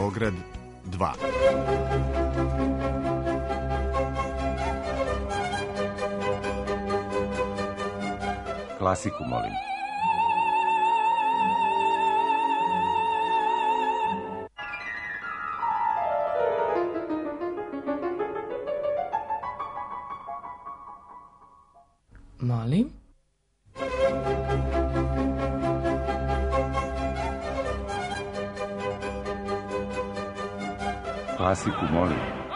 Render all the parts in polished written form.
Beograd 2. Klasiku, molim. Molim? Klasiku, molim.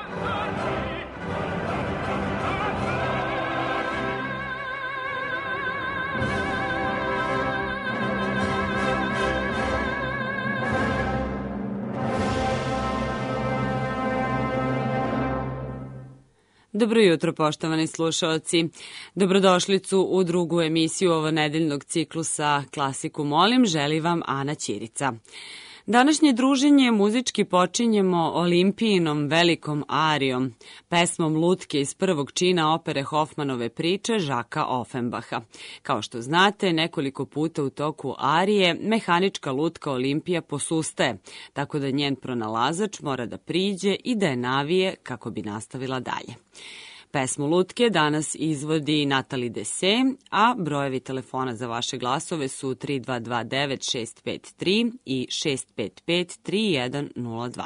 Dobro jutro, poštovani slušaoci. Dobrodošlicu u drugu emisiju ovonedeljnog ciklusa Klasiku molim, želi vam Ana Ćirica. Današnje druženje muzički počinjemo Olimpijinom velikom arijom, pesmom lutke iz prvog čina opere Hofmanove priče Žaka Ofenbaha. Kao što znate, nekoliko puta u toku arije mehanička lutka Olimpija posustaje, tako da njen pronalazač mora da priđe i da je navije kako bi nastavila dalje. Pesmu lutke danas izvodi Natali Dese, a brojevi telefona za vaše glasove su 3229 653 i 655 3102.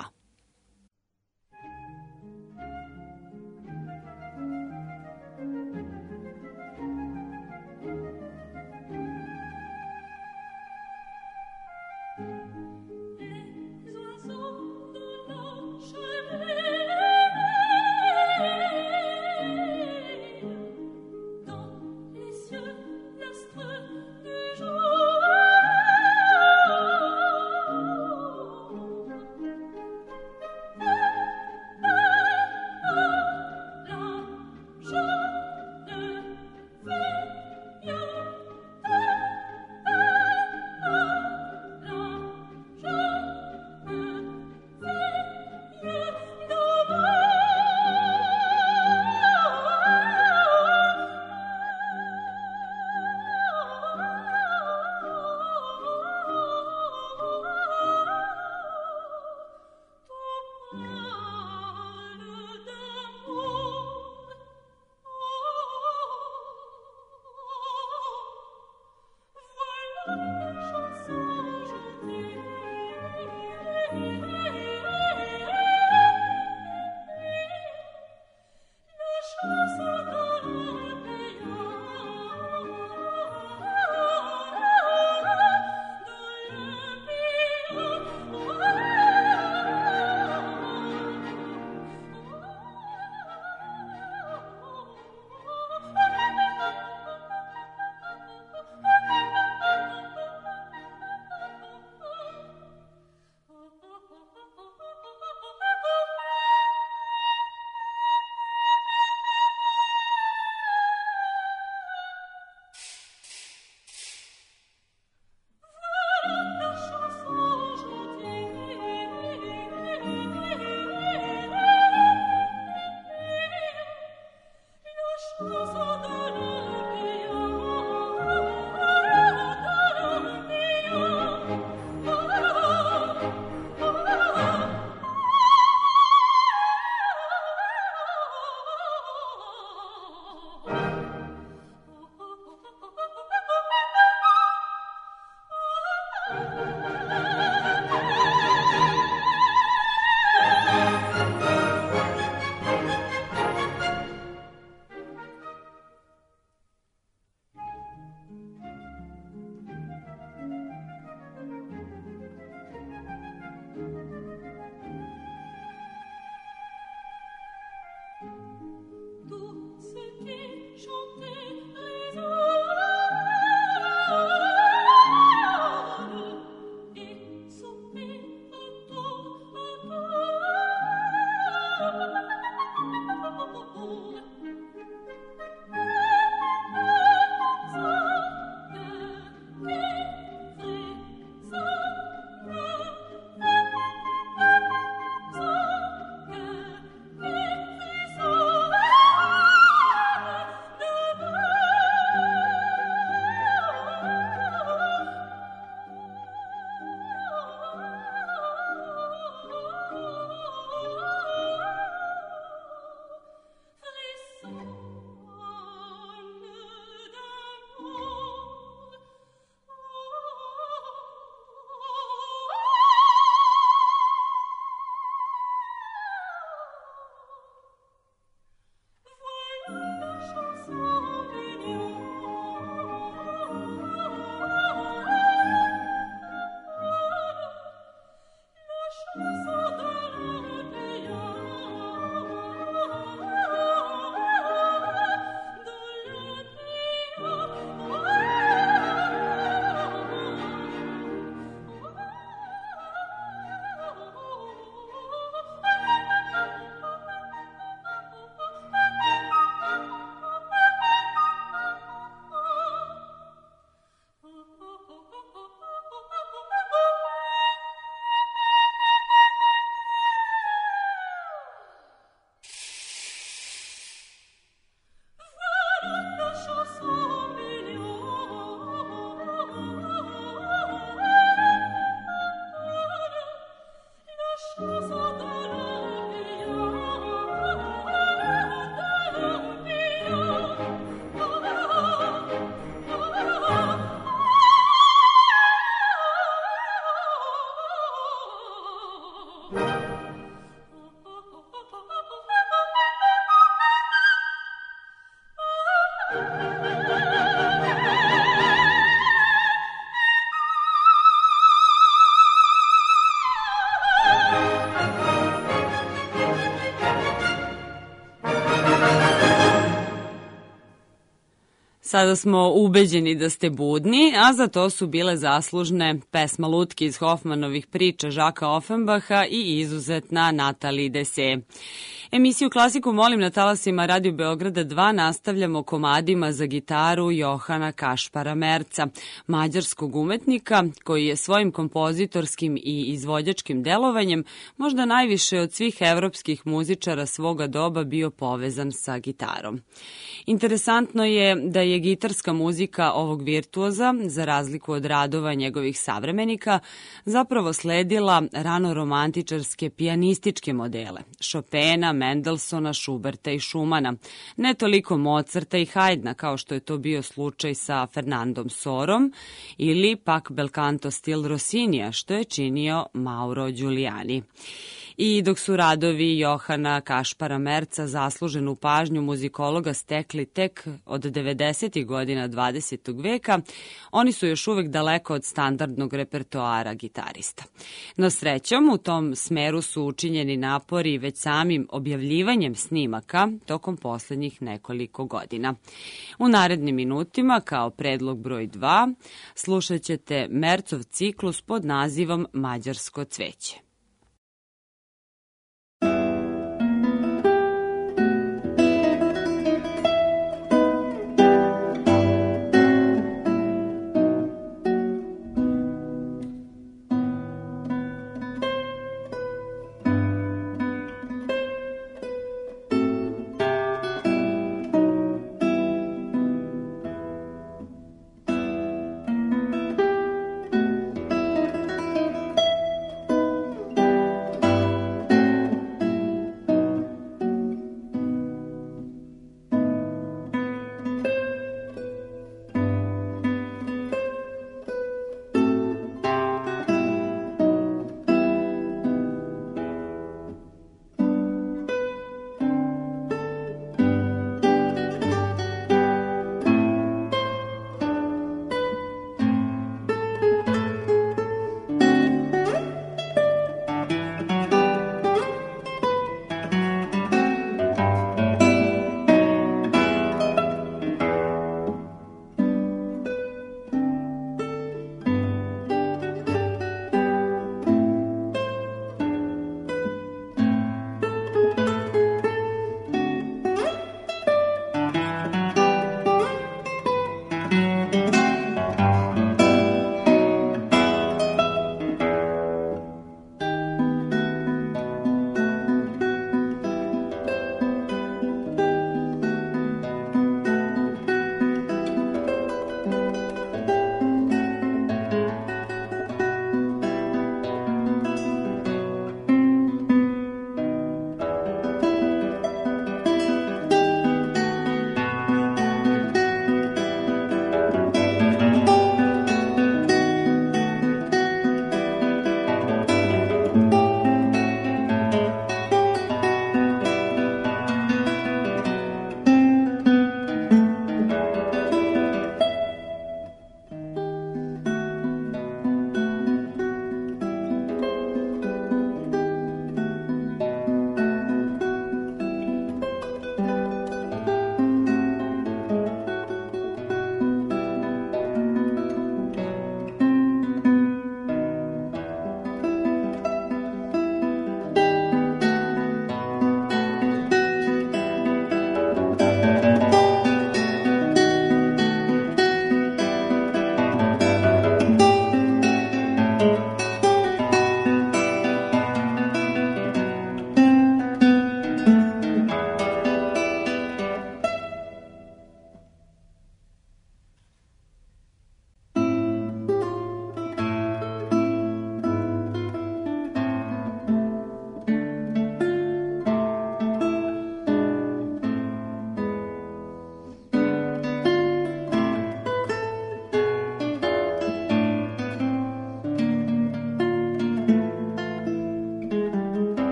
Sada smo ubeđeni da ste budni, a za to su bile zaslužne pesma Lutki iz Hofmanovih priča Žaka Ofenbaha i izuzetna Natali Dese. Emisiju Klasiku molim na talasima Radio Beograda 2 nastavljamo komadima za gitaru Johana Kašpara Merca, mađarskog umetnika koji je svojim kompozitorskim i izvođačkim delovanjem možda najviše od svih evropskih muzičara svoga doba bio povezan sa gitarom. Interesantno je da je gitarska muzika ovog virtuoza, za razliku od radova njegovih savremenika, zapravo sledila rano-romantičarske pijanističke modele Chopina, Mendelsona, Schuberta i Schumana, ne toliko Mozarta i Haydna kao što je to bio slučaj sa Fernandom Sorom ili pak belcanto stil Rossinija što je činio Mauro Giuliani. I dok su radovi Johana Kašpara Merca zasluženu pažnju muzikologa stekli tek od 90. godina 20. veka, oni su još uvek daleko od standardnog repertoara gitarista. No srećom, u tom smeru su učinjeni napori već samim objavljivanjem snimaka tokom poslednjih nekoliko godina. U narednim minutima, kao predlog broj 2, slušat ćete Mercov ciklus pod nazivom Mađarsko cveće.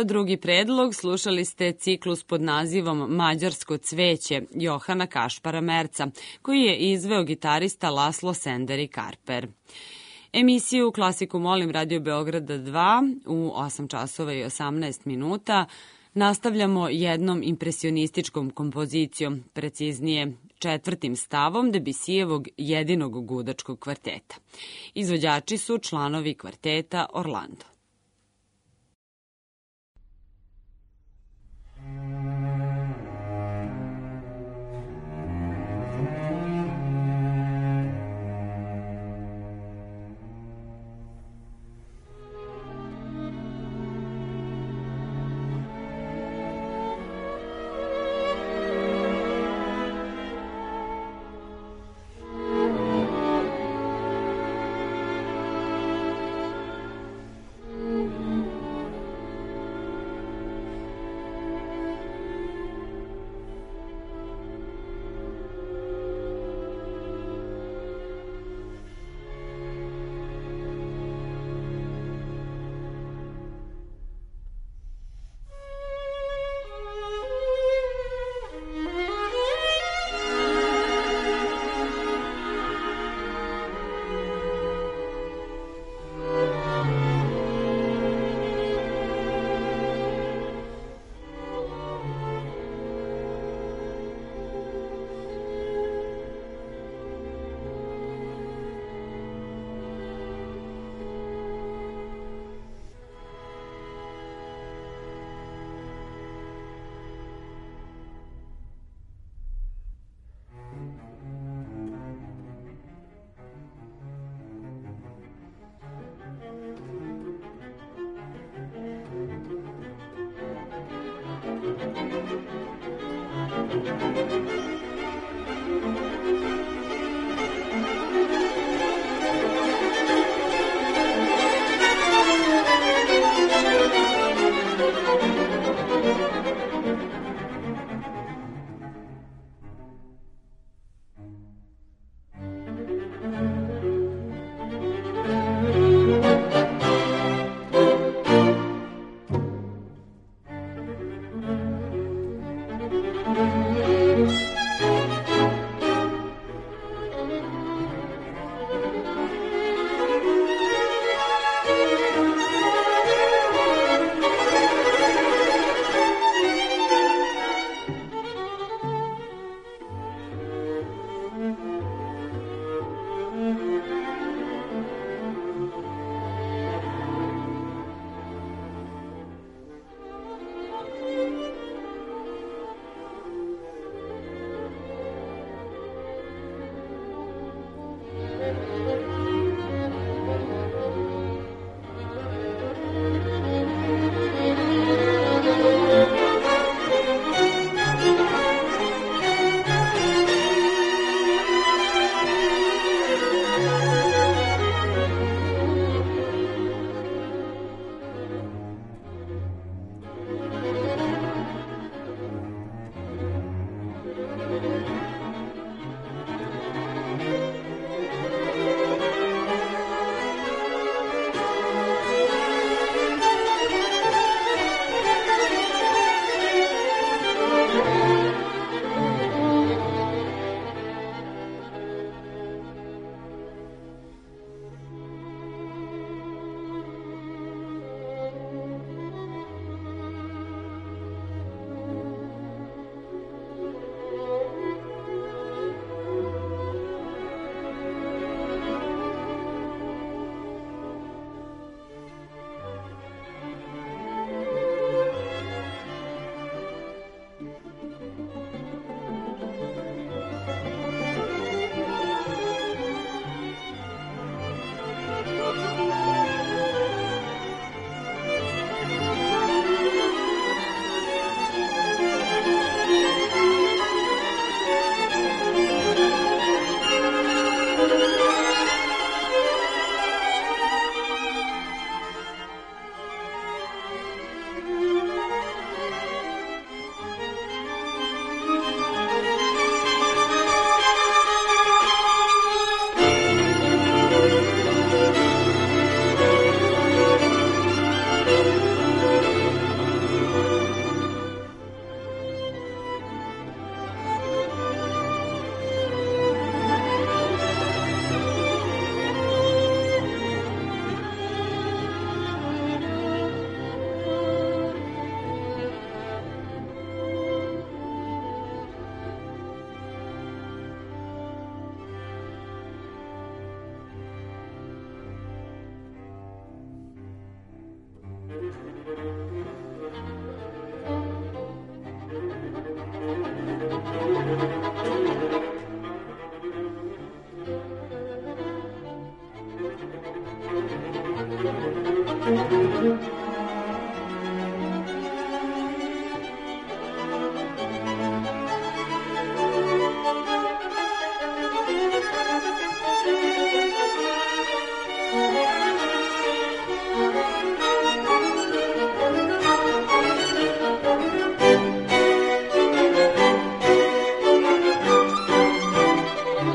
Kao drugi predlog slušali ste ciklus pod nazivom Mađarsko cveće Johana Kašpara Merca, koji je izveo gitarista Laslo Senderi Karper. Emisiju Klasiku molim Radio Beograda 2 u 8 časova i 18 minuta nastavljamo jednom impresionističkom kompozicijom, preciznije 4. stavom Debussyjevog jedinog gudačkog kvarteta. Izvođači su članovi kvarteta Orlando.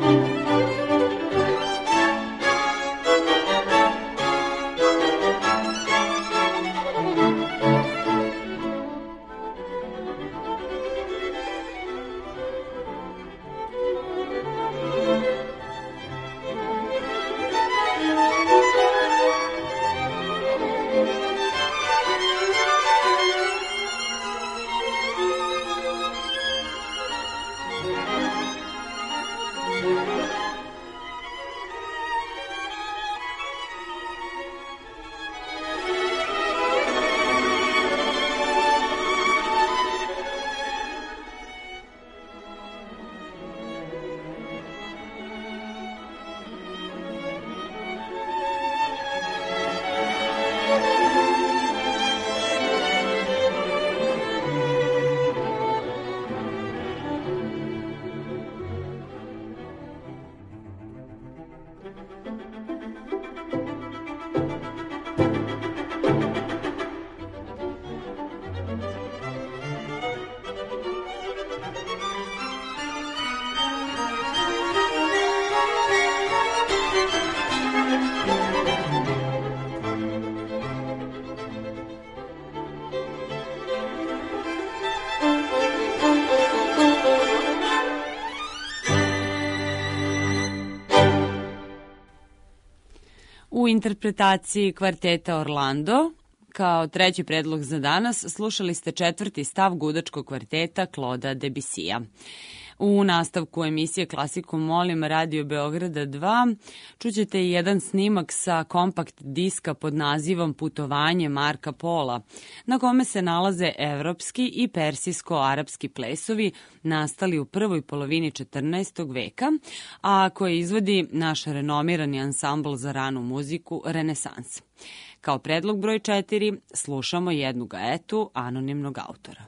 U interpretaciji kvarteta Orlando, kao treći predlog za danas, slušali ste četvrti stav gudačkog kvarteta Claude'a Debussija. U nastavku emisije Klasiku molim Radio Beograda 2 čućete jedan snimak sa kompakt diska pod nazivom Putovanje Marka Pola, na kome se nalaze evropski i persijsko-arapski plesovi nastali u prvoj polovini 14. veka, a koje izvodi naš renomirani ansambl za ranu muziku Renesans. Kao predlog broj 4 slušamo jednu gaetu anonimnog autora.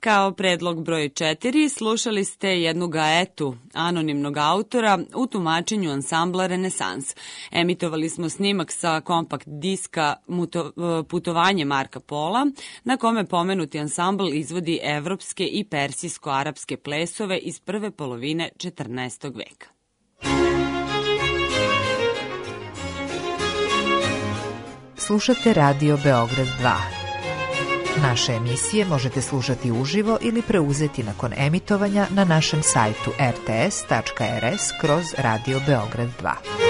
Kao predlog broj 4 slušali ste jednu gaetu anonimnog autora u tumačenju ansambla Renesans. Emitovali smo snimak sa kompakt diska Putovanje Marka Pola, na kome pomenuti ansambl izvodi evropske i persijsko-arapske plesove iz prve polovine 14. veka. Slušate Radio Beograd 2. Naše emisije možete slušati uživo ili preuzeti nakon emitovanja na našem sajtu rts.rs/Radio Beograd 2.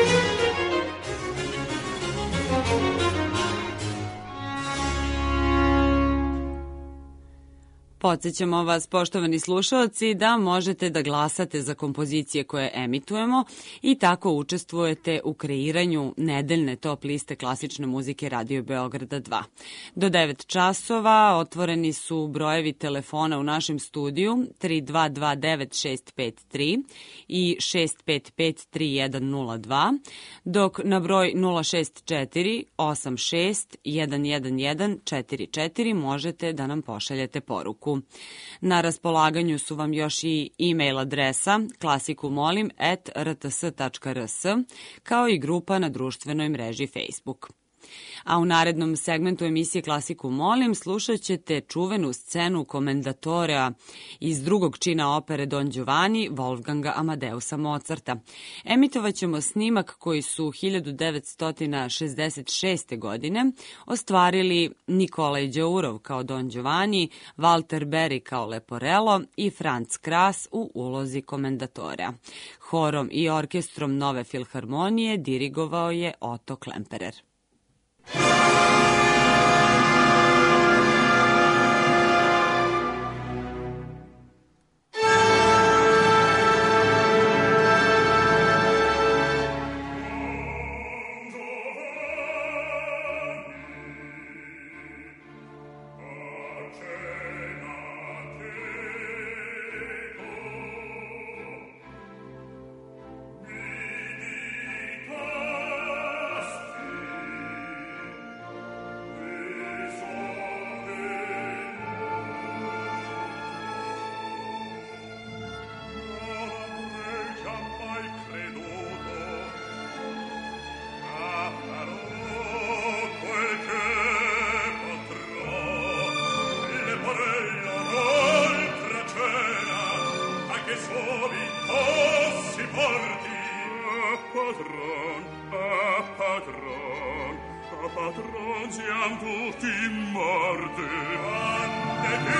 Podsećamo vas, poštovani slušalci, da možete da glasate za kompozicije koje emitujemo i tako učestvujete u kreiranju nedeljne top liste klasične muzike Radio Beograda 2. Do 9 časova otvoreni su brojevi telefona u našem studiju 3229-653 i 655-3102, dok na broj 064-86-111-44 možete da nam pošaljete poruku. Na raspolaganju su vam još i e-mail adresa klasikumolim@rts.rs, kao i grupa na društvenoj mreži Facebook. A u narednom segmentu emisije Klasiku molim slušat ćete čuvenu scenu komendatorea iz drugog čina opere Don Giovanni Wolfganga Amadeusa Mozarta. Emitovat ćemo snimak koji su 1966. godine ostvarili Nikolaj Đaurov kao Don Giovanni, Walter Berry kao Leporello i Franz Kras u ulozi komendatorea. Horom i orkestrom Nove filharmonije dirigovao je Otto Klemperer. Patron, siam tutti morti.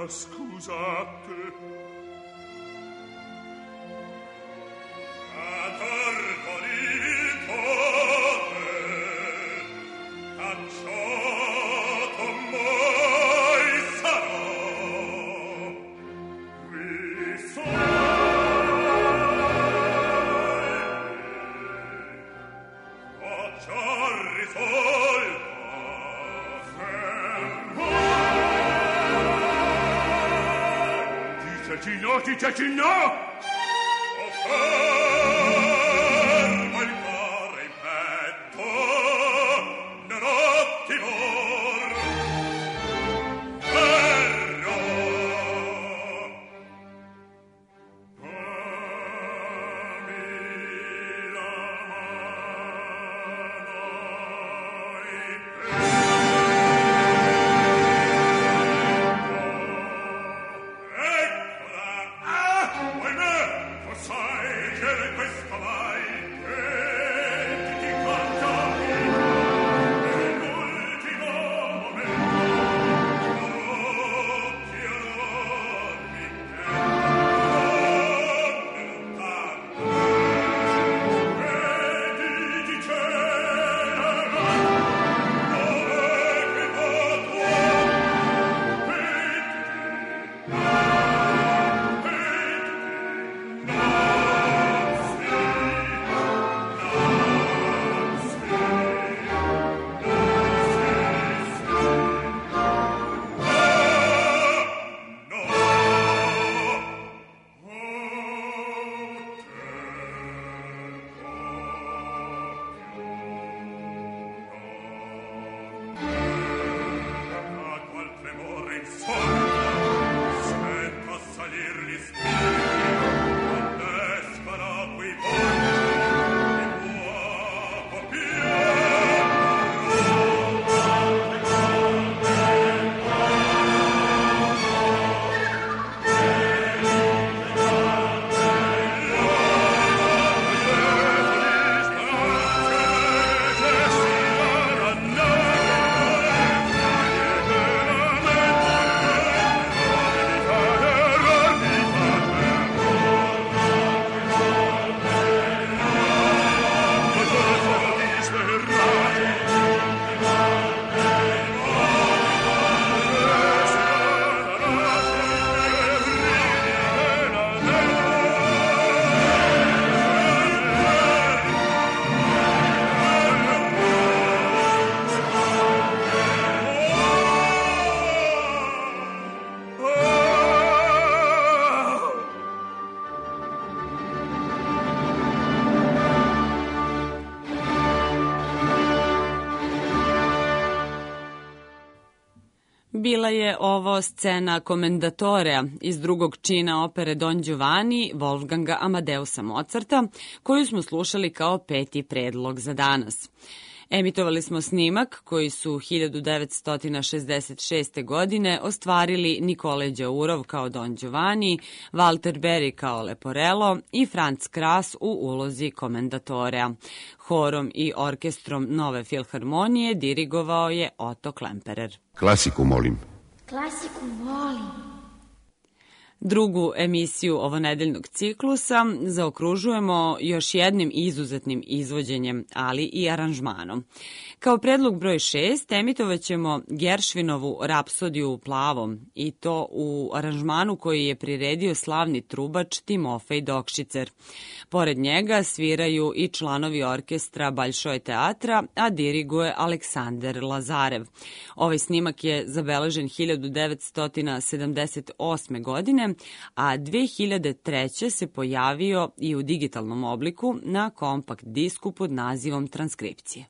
scusate. Dice no! Fermo il cuore in petto, non ottimor. Ferro! Dammi la Bila je ovo scena Komendatorea iz drugog čina opere Don Giovanni Wolfganga Amadeusa Mozarta, koju smo slušali kao peti predlog za danas. Emitovali smo snimak koji su 1966. godine ostvarili Nikole Đaurov kao Don Giovanni, Walter Berry kao Leporello i Franz Kras u ulozi Komendatorea. Horom i orkestrom Nove filharmonije dirigovao je Otto Klemperer. Klasiku molim. Klasiku molim. Drugu emisiju ovonedeljnog ciklusa zaokružujemo još jednim izuzetnim izvođenjem, ali i aranžmanom. Kao predlog broj 6 emitovaćemo Geršvinovu Rapsodiju u plavom, i to u aranžmanu koji je priredio slavni trubač Timofej Dokšicer. Pored njega sviraju i članovi orkestra Baljšoj teatra, a diriguje Aleksandar Lazarev. Ovaj snimak je zabeležen 1978. godine, a 2003. se pojavio i u digitalnom obliku na kompakt disku pod nazivom Transkripcije.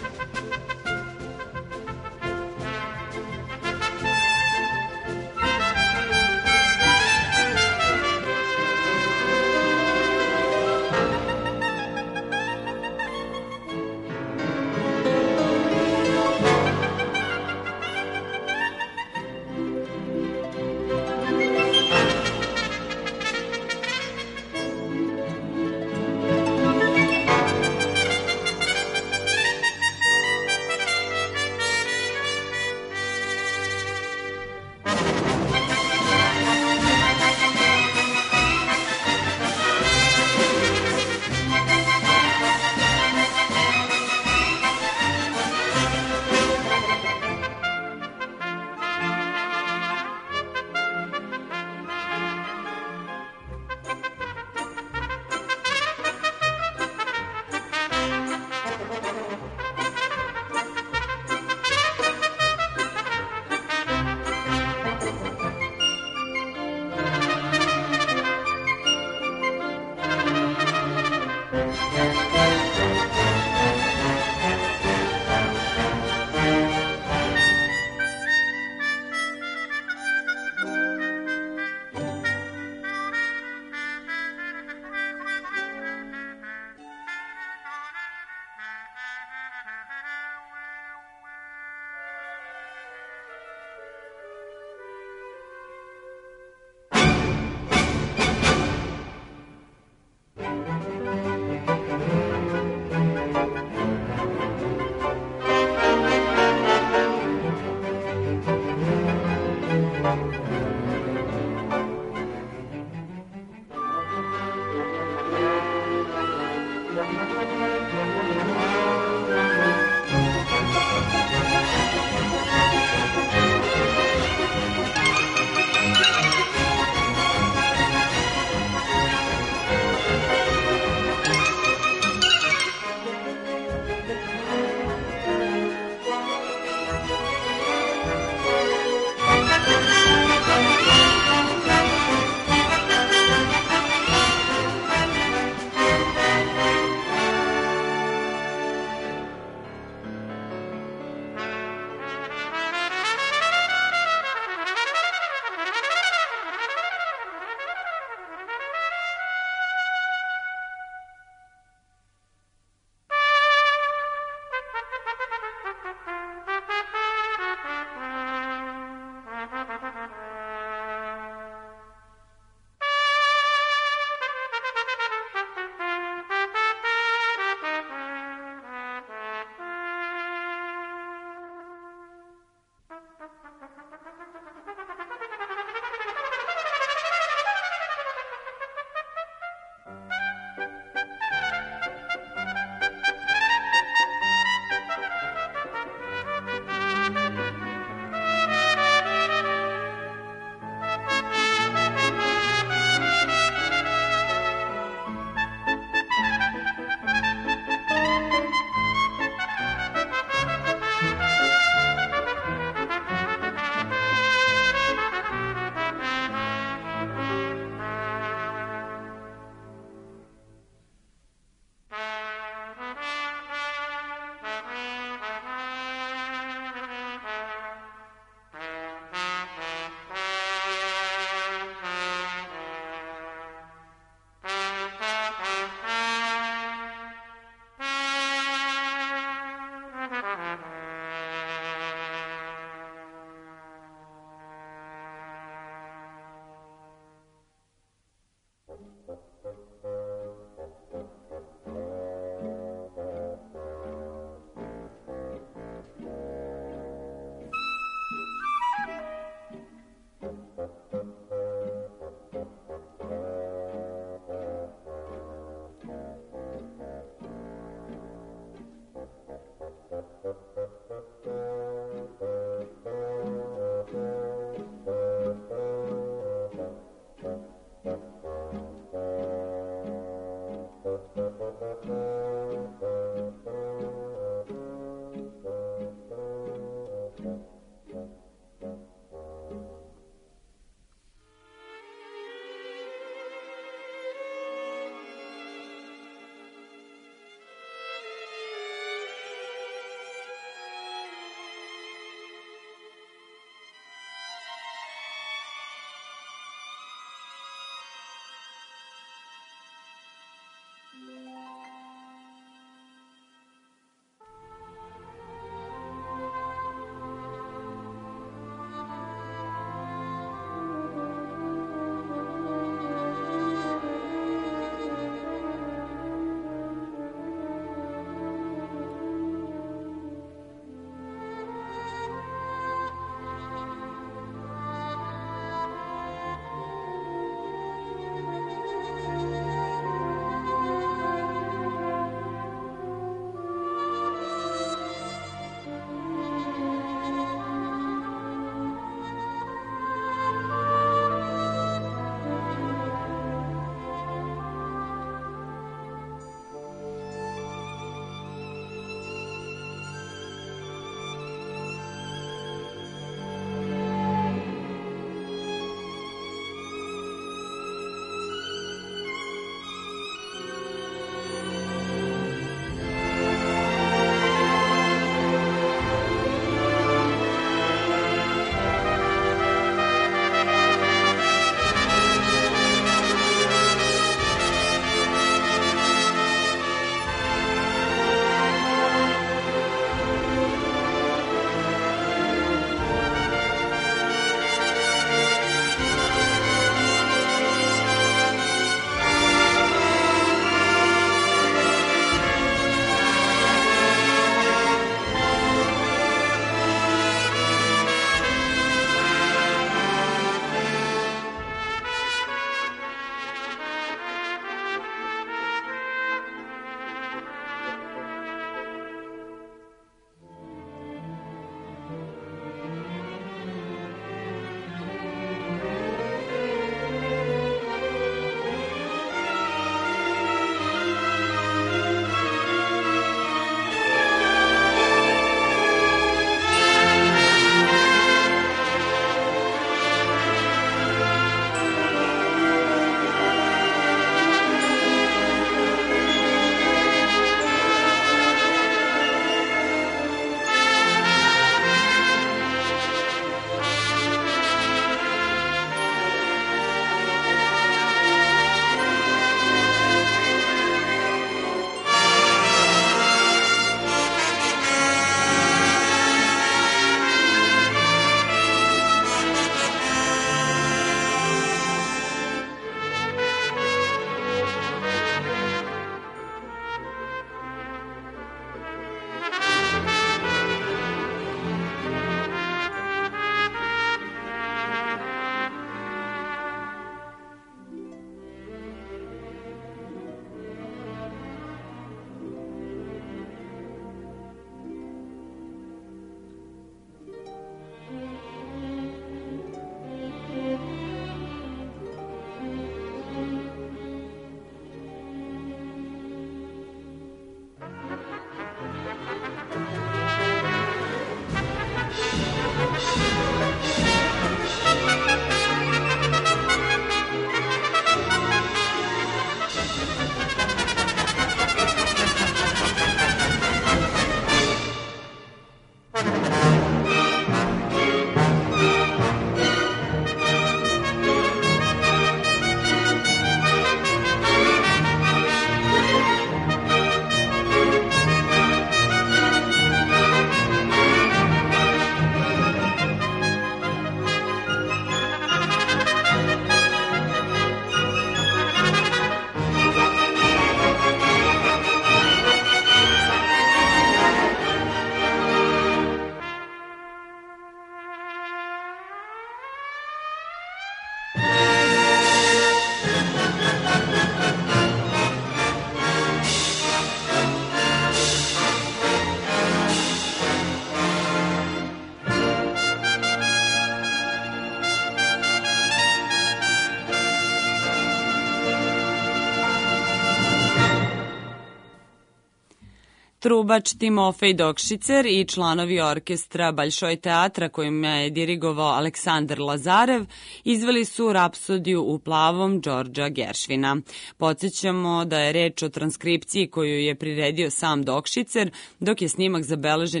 Trubač Timofej Dokšicer i članovi orkestra Baljšoj teatra kojima je dirigovao Aleksandar Lazarev izveli su Rapsodiju u plavom Đorđa Geršvina. Podsjećamo da je reč o transkripciji koju je priredio sam Dokšicer, dok je snimak zabeležen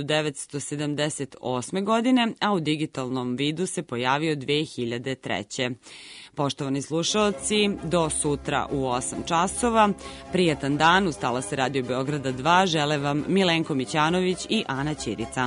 1978. godine, a u digitalnom vidu se pojavio 2003. Poštovani slušaoci, do sutra u 8 časova. Prijatan dan, uz talase Radio Beograda 2 žele vam Milenko Mićanović i Ana Ćirica.